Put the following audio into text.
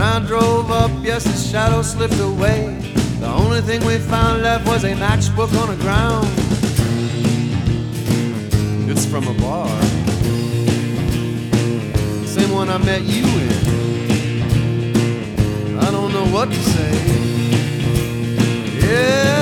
Brown drove up, yes, his shadow slipped away. The only thing we found left was a matchbook on the ground. It's from a bar, same one I met you in. I don't know what to say. Yeah.